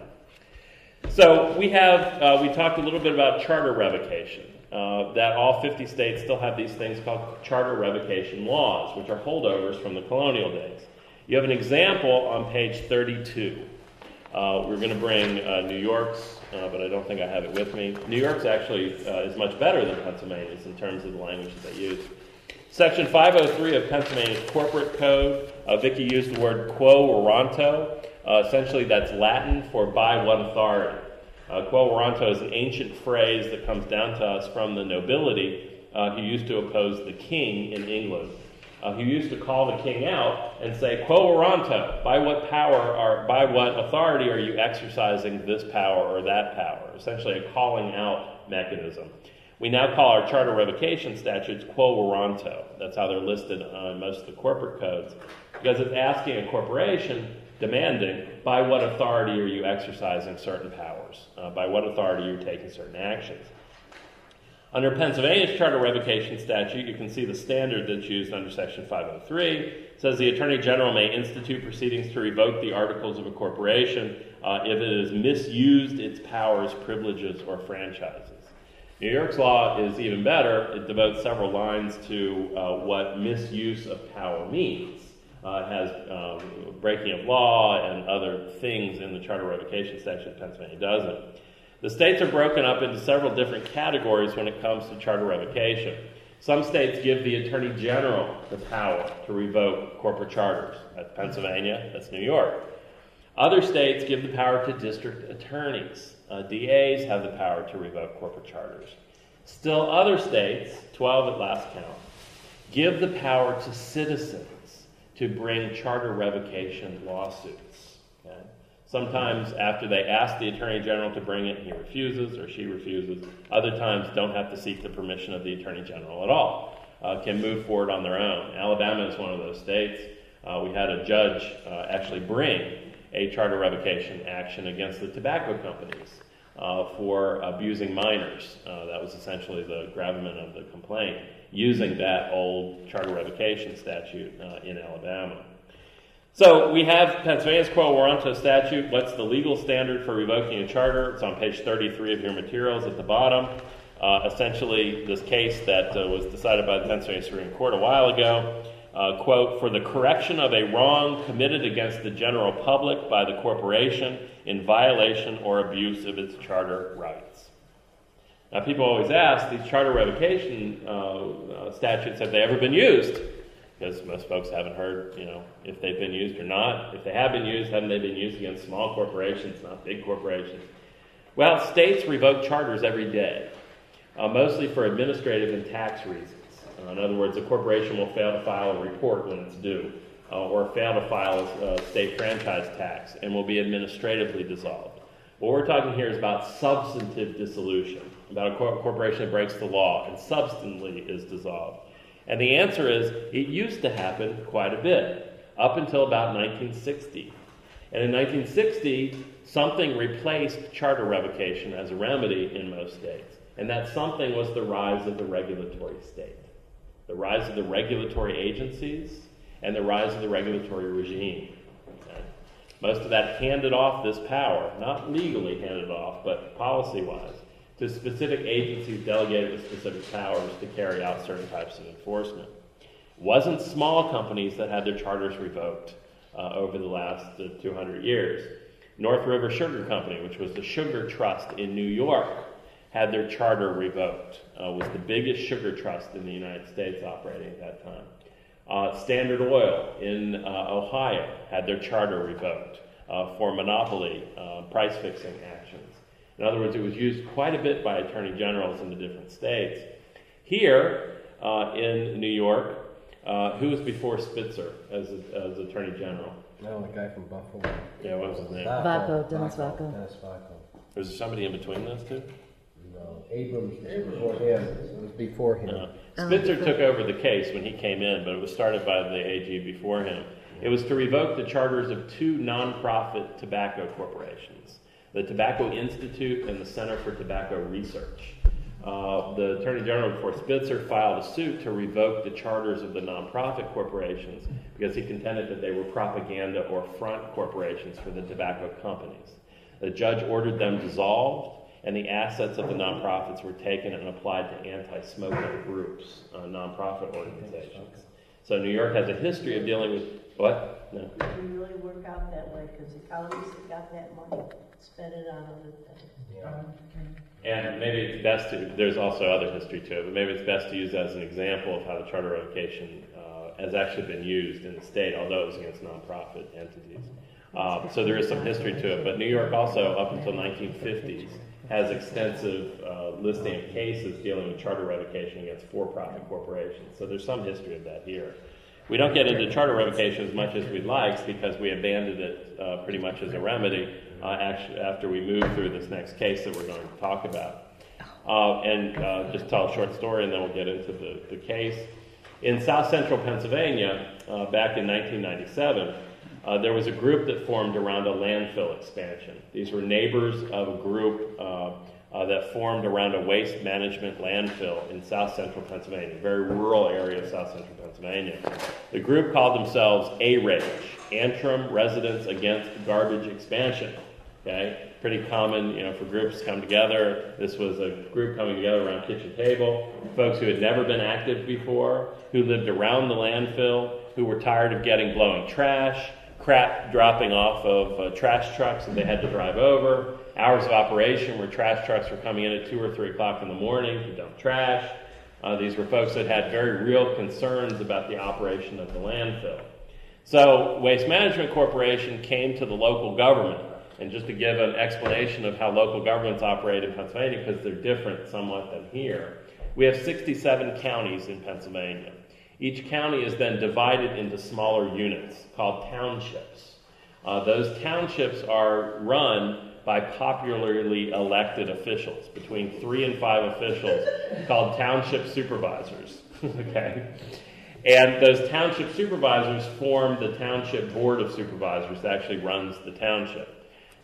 So we have, uh, we talked a little bit about charter revocation. Uh, that all fifty states still have these things called charter revocation laws, which are holdovers from the colonial days. You have an example on page thirty-two. Uh, we're going to bring uh, New York's, uh, but I don't think I have it with me. New York's actually uh, is much better than Pennsylvania's in terms of the language that they use. Section five oh three of Pennsylvania's corporate code, uh, Vicky used the word quo warranto. Uh, essentially, that's Latin for by what authority. Uh, quo warranto is an ancient phrase that comes down to us from the nobility uh, who used to oppose the king in England. Uh, who used to call the king out and say, quo warranto, by what power or by what authority are you exercising this power or that power? Essentially a calling out mechanism. We now call our charter revocation statutes quo warranto. That's how they're listed on most of the corporate codes, because it's asking a corporation, demanding, by what authority are you exercising certain powers? Uh, by what authority you're taking certain actions? Under Pennsylvania's charter revocation statute, you can see the standard that's used under Section five oh three. It says the Attorney General may institute proceedings to revoke the articles of a corporation uh, if it has misused its powers, privileges, or franchises. New York's law is even better. It devotes several lines to uh, what misuse of power means. Uh, it has um, breaking of law and other things in the charter revocation statute. Pennsylvania doesn't. The states are broken up into several different categories when it comes to charter revocation. Some states give the Attorney General the power to revoke corporate charters. That's Pennsylvania, that's New York. Other states give the power to district attorneys. Uh, D As have the power to revoke corporate charters. Still other states, twelve at last count, give the power to citizens to bring charter revocation lawsuits. Okay? Sometimes after they ask the Attorney General to bring it, he refuses or she refuses. Other times don't have to seek the permission of the Attorney General at all. Uh, can move forward on their own. Alabama is one of those states. Uh, we had a judge uh, actually bring a charter revocation action against the tobacco companies uh, for abusing minors. Uh, that was essentially the gravamen of the complaint, using that old charter revocation statute uh, in Alabama. So we have Pennsylvania's Quo Warranto statute. What's the legal standard for revoking a charter? It's on page thirty-three of your materials at the bottom. Uh, essentially, this case that uh, was decided by the Pennsylvania Supreme Court a while ago, uh, quote, for the correction of a wrong committed against the general public by the corporation in violation or abuse of its charter rights. Now, people always ask, these charter revocation uh, uh, statutes, have they ever been used? Because most folks haven't heard, you know, if they've been used or not. If they have been used, haven't they been used against small corporations, not big corporations? Well, states revoke charters every day. Uh, mostly for administrative and tax reasons. Uh, in other words, a corporation will fail to file a report when it's due, uh, or fail to file a uh, state franchise tax, and will be administratively dissolved. What we're talking here is about substantive dissolution, about a cor- corporation that breaks the law and substantively is dissolved. And the answer is, it used to happen quite a bit, up until about nineteen sixty. And in nineteen sixty, something replaced charter revocation as a remedy in most states. And that something was the rise of the regulatory state, the rise of the regulatory agencies, and the rise of the regulatory regime. Okay? Most of that handed off this power, not legally handed off, but policy-wise, to specific agencies delegated with specific powers to carry out certain types of enforcement. It wasn't small companies that had their charters revoked uh, over the last uh, two hundred years. North River Sugar Company, which was the sugar trust in New York, had their charter revoked. Uh, was the biggest sugar trust in the United States operating at that time. Uh, Standard Oil in uh, Ohio had their charter revoked uh, for monopoly uh, price-fixing actions. In other words, it was used quite a bit by attorney generals in the different states. Here uh, in New York, uh, who was before Spitzer as, as attorney general? No, the guy from Buffalo. Yeah, what was his name? Vaco, Dennis Vaco. Dennis Vaco. Was there somebody in between those two? No, Abrams was before him. It was before him. Uh, Spitzer took over the case when he came in, but it was started by the A G before him. It was to revoke the charters of two nonprofit tobacco corporations, the Tobacco Institute and the Center for Tobacco Research. Uh, the Attorney General before Spitzer filed a suit to revoke the charters of the nonprofit corporations because he contended that they were propaganda or front corporations for the tobacco companies. The judge ordered them dissolved, and the assets of the nonprofits were taken and applied to anti-smoking groups, uh, nonprofit organizations. So New York has a history of dealing with, what? No. Did it really work out that way? Because the counties that got that money spent it on other things. Yeah. And maybe it's best to, there's also other history to it, but maybe it's best to use that as an example of how the charter revocation uh, has actually been used in the state, although it was against nonprofit entities. Uh, so there is some history to it, but New York also, up until nineteen fifties, has extensive uh, listing of cases dealing with charter revocation against for-profit corporations. So there's some history of that here. We don't get into charter revocation as much as we'd like because we abandoned it uh, pretty much as a remedy uh, actually after we move through this next case that we're going to talk about. Uh, and uh, just tell a short story and then we'll get into the, the case. In south central Pennsylvania, uh, back in nineteen ninety-seven, Uh, there was a group that formed around a landfill expansion. These were neighbors of a group uh, uh, that formed around a waste management landfill in south central Pennsylvania, a very rural area of south central Pennsylvania. The group called themselves A-RAGE, Antrim Residents Against Garbage Expansion. Okay, pretty common, you know, for groups to come together. This was a group coming together around a kitchen table, folks who had never been active before, who lived around the landfill, who were tired of getting blowing trash, crap dropping off of uh, trash trucks that they had to drive over, hours of operation where trash trucks were coming in at two or three o'clock in the morning to dump trash. Uh, these were folks that had very real concerns about the operation of the landfill. So Waste Management Corporation came to the local government, and just to give an explanation of how local governments operate in Pennsylvania, because they're different somewhat than here, we have sixty-seven counties in Pennsylvania. Each county is then divided into smaller units called townships. Uh, those townships are run by popularly elected officials, between three and five officials, called township supervisors. Okay, and those township supervisors form the township board of supervisors that actually runs the township.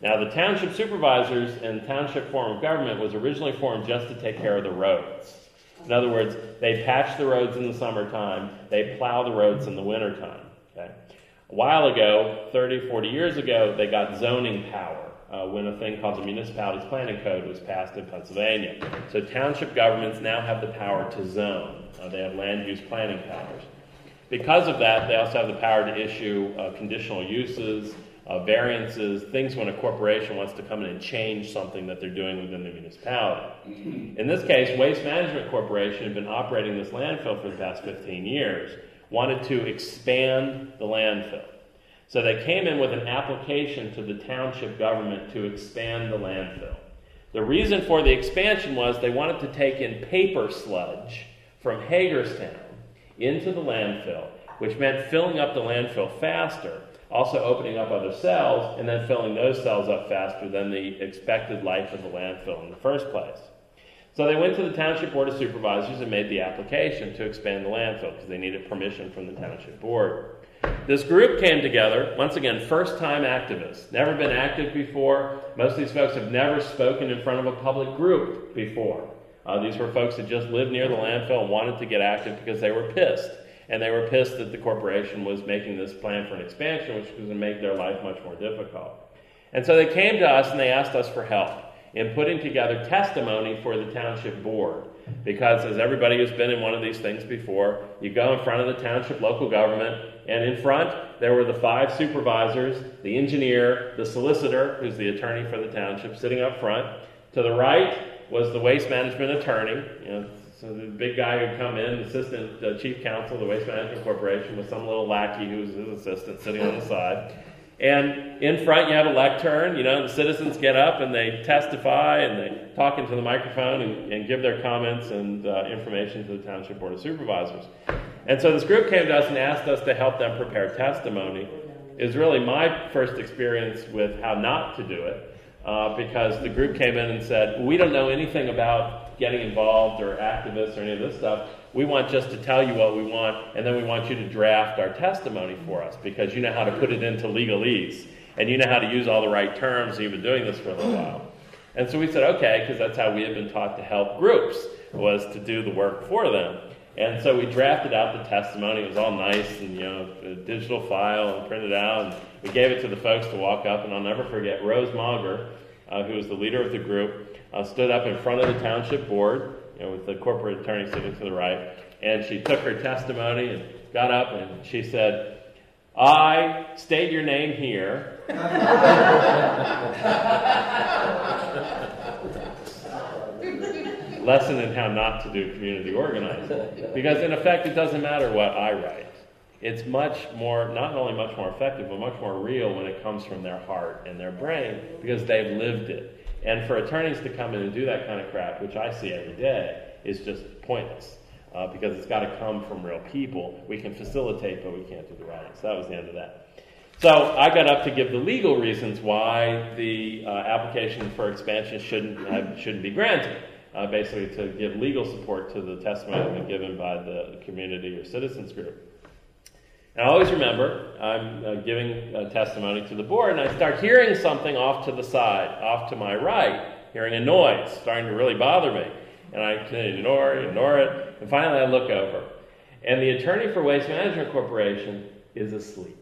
Now, the township supervisors and township form of government was originally formed just to take care of the roads. In other words, they patch the roads in the summertime, they plow the roads in the wintertime. Okay? A while ago, thirty, forty years ago, they got zoning power uh, when a thing called the Municipalities Planning Code was passed in Pennsylvania. So township governments now have the power to zone. Uh, they have land use planning powers. Because of that, they also have the power to issue uh, conditional uses, uh, variances, things when a corporation wants to come in and change something that they're doing within the municipality. In this case, Waste Management Corporation had been operating this landfill for the past fifteen years, wanted to expand the landfill. So they came in with an application to the township government to expand the landfill. The reason for the expansion was they wanted to take in paper sludge from Hagerstown into the landfill, which meant filling up the landfill faster, also opening up other cells, and then filling those cells up faster than the expected life of the landfill in the first place. So they went to the Township Board of Supervisors and made the application to expand the landfill because they needed permission from the Township Board. This group came together, once again, first-time activists, never been active before. Most of these folks have never spoken in front of a public group before. Uh, these were folks that just lived near the landfill and wanted to get active because they were pissed. And they were pissed that the corporation was making this plan for an expansion, which was going to make their life much more difficult. And so they came to us and they asked us for help in putting together testimony for the township board. Because as everybody who's been in one of these things before, you go in front of the township local government, and in front there were the five supervisors, the engineer, the solicitor, who's the attorney for the township, sitting up front. To the right was the waste management attorney, you know, so the big guy who'd come in, assistant uh, chief counsel of the Waste Management Corporation, with some little lackey who was his assistant sitting on the side. And in front you have a lectern, you know, the citizens get up and they testify and they talk into the microphone and, and give their comments and uh, information to the Township Board of Supervisors. And so this group came to us and asked us to help them prepare testimony. It was really my first experience with how not to do it, uh, because the group came in and said, we don't know anything about getting involved or activists or any of this stuff. We want just to tell you what we want, and then we want you to draft our testimony for us because you know how to put it into legalese, and you know how to use all the right terms, and you've been doing this for a little while. And so we said, okay, because that's how we had been taught to help groups, was to do the work for them. And so we drafted out the testimony. It was all nice and, you know, a digital file and printed out, and we gave it to the folks to walk up, and I'll never forget Rose Mauger, uh, who was the leader of the group, uh, stood up in front of the township board, you know, with the corporate attorney sitting to the right, and she took her testimony and got up and she said, I state your name here. Lesson in how not to do community organizing. Because in effect, it doesn't matter what I write. It's much more, not only much more effective, but much more real when it comes from their heart and their brain because they've lived it. And for attorneys to come in and do that kind of crap, which I see every day, is just pointless. Uh, because it's got to come from real people. We can facilitate, but we can't do the writing. So that was the end of that. So I got up to give the legal reasons why the uh, application for expansion shouldn't have, shouldn't be granted. Uh, basically to give legal support to the testimony that had been given by the community or citizens group. And I always remember I'm uh, giving uh, testimony to the board, and I start hearing something off to the side, off to my right, hearing a noise starting to really bother me. And I continue to ignore it, ignore it, and finally I look over. And the attorney for Waste Management Corporation is asleep.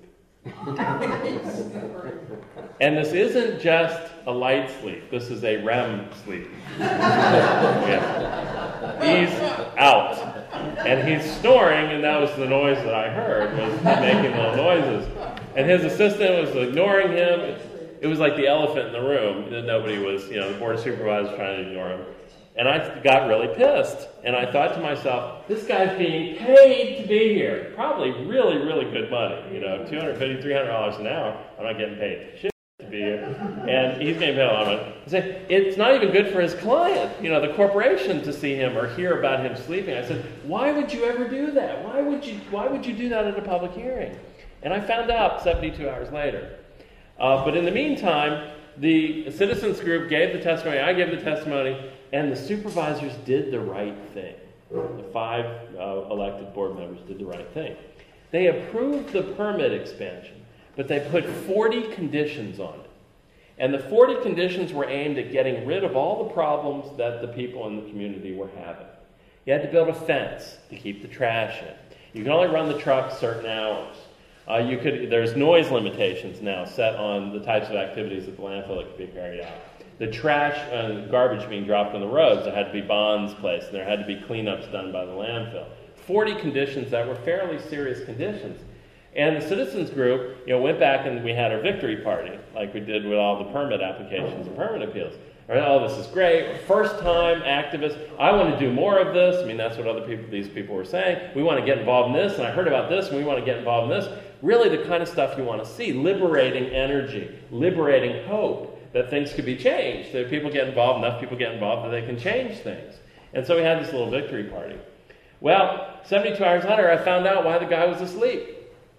And this isn't just a light sleep. This is a R E M sleep. Yeah. He's out. And he's snoring, and that was the noise that I heard, was him making little noises. And his assistant was ignoring him. It was like the elephant in the room. Nobody was, you know, the Board of Supervisors trying to ignore him. And I got really pissed. And I thought to myself, this guy's being paid to be here. Probably really, really good money. You know, two hundred fifty dollars, three hundred dollars an hour. I'm not getting paid shit to be here. And he's getting paid a lot of money. I said, it's not even good for his client, you know, the corporation, to see him or hear about him sleeping. I said, why would you ever do that? Why would you, why would you do that at a public hearing? And I found out seventy-two hours later. Uh, but in the meantime, the citizens group gave the testimony, I gave the testimony, and the supervisors did the right thing. The five uh, elected board members did the right thing. They approved the permit expansion, but they put forty conditions on it. And the forty conditions were aimed at getting rid of all the problems that the people in the community were having. You had to build a fence to keep the trash in. You can only run the truck certain hours. Uh, you could. There's noise limitations now set on the types of activities at the landfill that could be carried out. The trash and garbage being dropped on the roads, there had to be bonds placed, and there had to be cleanups done by the landfill. forty conditions that were fairly serious conditions. And the citizens group, you know, went back and we had our victory party, like we did with all the permit applications and permit appeals. Oh, this is great. First time activists. I want to do more of this. I mean, that's what other people, these people were saying. We want to get involved in this, and I heard about this, and we want to get involved in this. Really the kind of stuff you want to see. Liberating energy, liberating hope that things could be changed. That people get involved, enough people get involved that they can change things. And so we had this little victory party. Well, seventy-two hours later, I found out why the guy was asleep.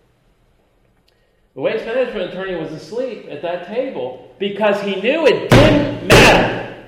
The waste management attorney was asleep at that table because he knew it didn't matter.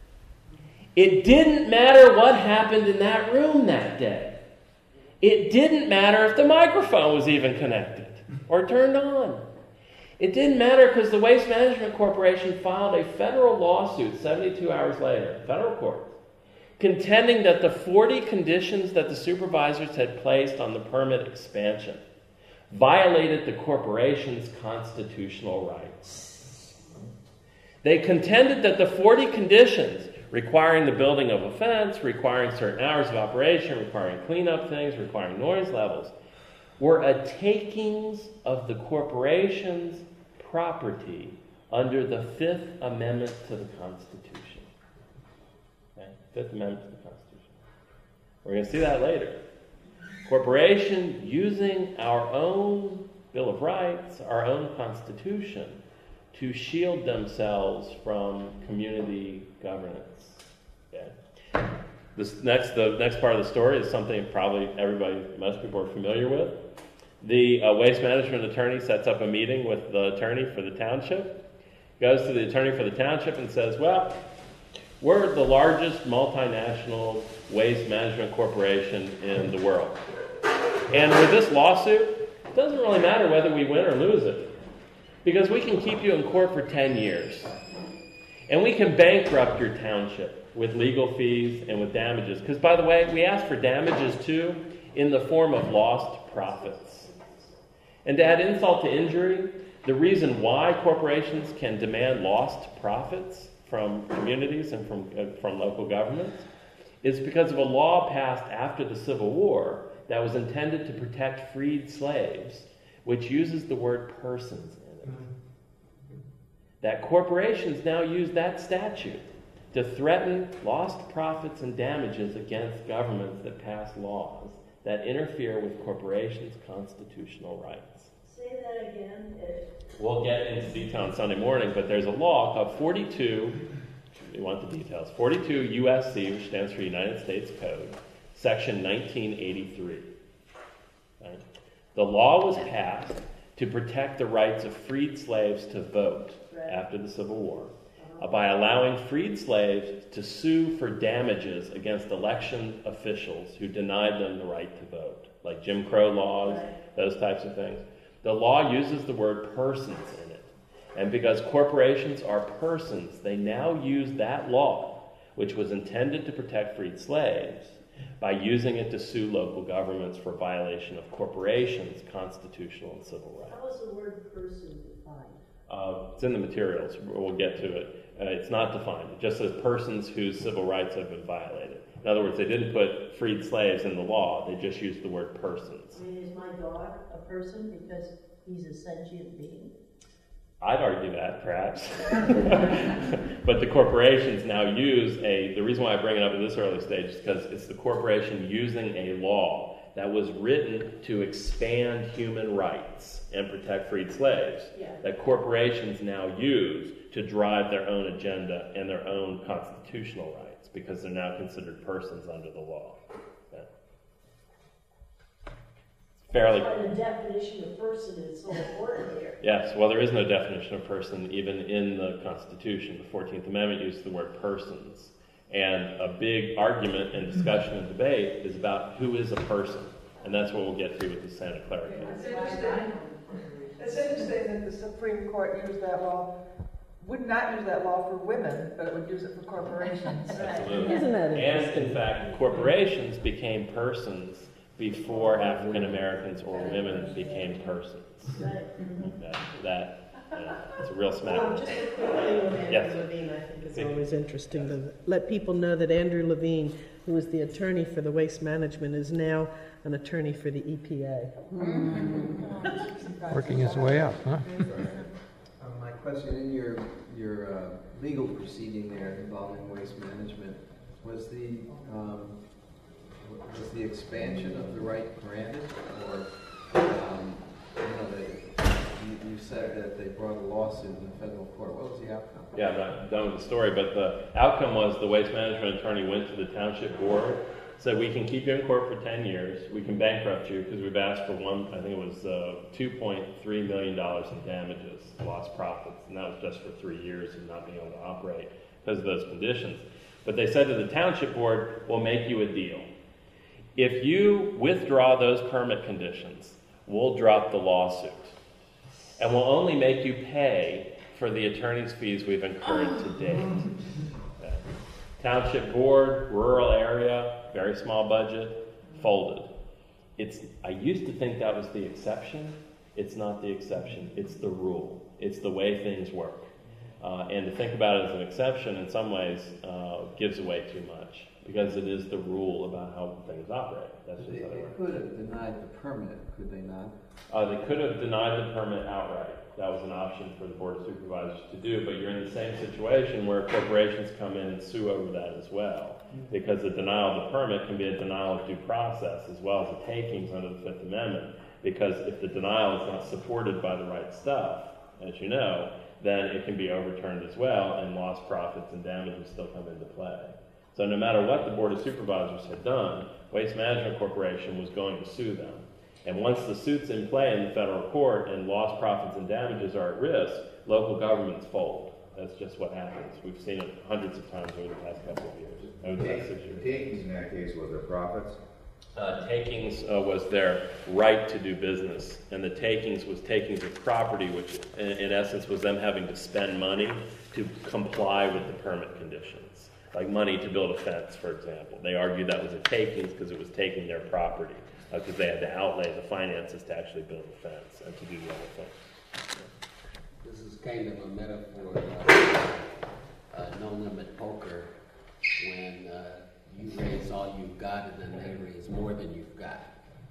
It didn't matter what happened in that room that day. It didn't matter if the microphone was even connected or turned on. It didn't matter because the Waste Management Corporation filed a federal lawsuit seventy-two hours later, federal court, contending that the forty conditions that the supervisors had placed on the permit expansion violated the corporation's constitutional rights. They contended that the forty conditions requiring the building of a fence, requiring certain hours of operation, requiring cleanup things, requiring noise levels, were a takings of the corporation's property under the Fifth Amendment to the Constitution. Okay? Fifth Amendment to the Constitution. We're going to see that later. Corporation using our own Bill of Rights, our own Constitution, to shield themselves from community governance. Okay? This next, the next part of the story is something probably everybody, most people are familiar with. The uh, waste management attorney sets up a meeting with the attorney for the township, goes to the attorney for the township and says, well, we're the largest multinational waste management corporation in the world. And with this lawsuit, it doesn't really matter whether we win or lose it, because we can keep you in court for ten years. And we can bankrupt your township with legal fees and with damages. Because, by the way, we ask for damages, too, in the form of lost profits. And to add insult to injury, the reason why corporations can demand lost profits from communities and from, uh, from local governments is because of a law passed after the Civil War that was intended to protect freed slaves, which uses the word persons in it. That corporations now use that statute to threaten lost profits and damages against governments that pass laws that interfere with corporations' constitutional rights. Say that again. We'll get into detail on Sunday morning, but there's a law called forty-two, you want the details, forty-two U S C, which stands for United States Code, Section nineteen eighty-three. Right? The law was passed to protect the rights of freed slaves to vote right. after the Civil War uh, by allowing freed slaves to sue for damages against election officials who denied them the right to vote, like Jim Crow laws, right. those types of things. The law uses the word persons in it. And because corporations are persons, they now use that law, which was intended to protect freed slaves, by using it to sue local governments for violation of corporations' constitutional and civil rights. How is the word person defined? Uh, it's in the materials. We'll get to it. Uh, it's not defined. It just says persons whose civil rights have been violated. In other words, they didn't put freed slaves in the law. They just used the word persons. I mean, is my dog a person because he's a sentient being? I'd argue that, perhaps. But the corporations now use a, the reason why I bring it up at this early stage is because it's the corporation using a law that was written to expand human rights and protect freed slaves, yeah. that corporations now use to drive their own agenda and their own constitutional rights, because they're now considered persons under the law. Yeah. Fairly. That's why the definition of person is so important here. Yes, well, there is no definition of person even in the Constitution. The fourteenth Amendment uses the word persons. And a big argument and discussion and debate is about who is a person. And that's what we'll get to with the Santa Clara case. It's interesting, it's interesting that the Supreme Court used that law. would not use that law for women, but it would use it for corporations. Absolutely. Isn't that And interesting? in fact, corporations became persons before African Americans or women became persons. That, that uh, it's a real smack. Well, just a quick thing on Andrew Yes. Levine, I think is always interesting to let people know that Andrew Levine, who was the attorney for the waste management, is now an attorney for the E P A. Working his way up, huh? Uh, my question, in your your uh, legal proceeding there involving waste management, was the um, was the expansion of the right granted, or um, you know, they, you, you said that they brought a lawsuit in the federal court. What was the outcome? Yeah, I'm not done with the story, but the outcome was the waste management attorney went to the township board, said we can keep you in court for ten years, we can bankrupt you because we've asked for one, I think it was uh, two point three million dollars in damages, lost profits, and that was just for three years of not being able to operate because of those conditions. But they said to the township board, we'll make you a deal. If you withdraw those permit conditions, we'll drop the lawsuit. And we'll only make you pay for the attorney's fees we've incurred to date. Okay. Township board, rural area, very small budget, folded. It's, I used to think that was the exception. It's not the exception. It's the rule. It's the way things work. Uh, and to think about it as an exception in some ways uh, gives away too much because it is the rule about how things operate. That's just They, how they they work. could have denied the permit, could they not? Uh, they could have denied the permit outright. That was an option for the Board of Supervisors to do, but you're in the same situation where corporations come in and sue over that as well. Because the denial of the permit can be a denial of due process as well as a takings under the Fifth Amendment. Because if the denial is not supported by the right stuff, as you know, then it can be overturned as well, and lost profits and damages still come into play. So no matter what the Board of Supervisors had done, Waste Management Corporation was going to sue them. And once the suit's in play in the federal court and lost profits and damages are at risk, local governments fold. That's just what happens. We've seen it hundreds of times over the past couple of years. Over the past six years. Takings in that case was their profits? Uh, takings uh, was their right to do business, and the takings was takings of property, which in, in essence was them having to spend money to comply with the permit conditions, like money to build a fence, for example. They argued that was a takings because it was taking their property, because uh, they had to outlay the finances to actually build the fence and to do the other things. This is kind of a metaphor of uh, no limit poker when uh, you raise all you've got and then they raise more than you've got.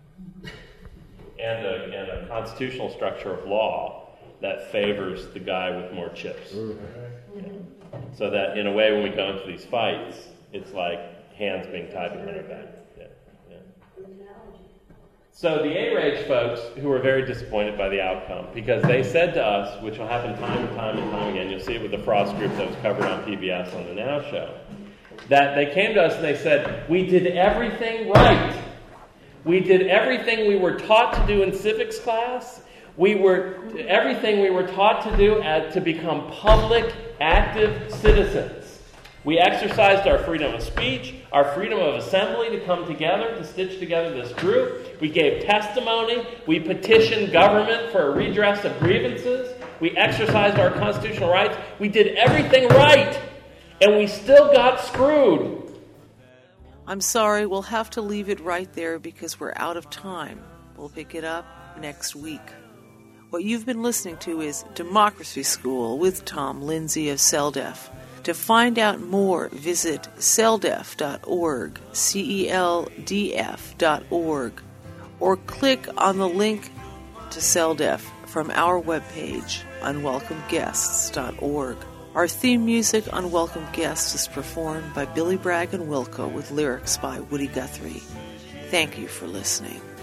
And a, and a constitutional structure of law that favors the guy with more chips. Mm-hmm. Yeah. So that in a way when we go into these fights, it's like hands being tied behind our back. Yeah. Yeah. So the A-Rage folks who were very disappointed by the outcome, because they said to us, which will happen time and time and time again, you'll see it with the Frost Group that was covered on P B S on the Now Show, that they came to us and they said, we did everything right. We did everything we were taught to do in civics class. We were everything we were taught to do as, to become public, active citizens. We exercised our freedom of speech, our freedom of assembly to come together, to stitch together this group. We gave testimony. We petitioned government for a redress of grievances. We exercised our constitutional rights. We did everything right. And we still got screwed. I'm sorry, we'll have to leave it right there because we're out of time. We'll pick it up next week. What you've been listening to is Democracy School with Tom Lindsay of CELDEF. To find out more, visit celdef dot org, C E L D F dot org, or click on the link to CELDEF from our webpage, unwelcome guests dot org. Our theme music, Unwelcome Guest, is performed by Billy Bragg and Wilco with lyrics by Woody Guthrie. Thank you for listening.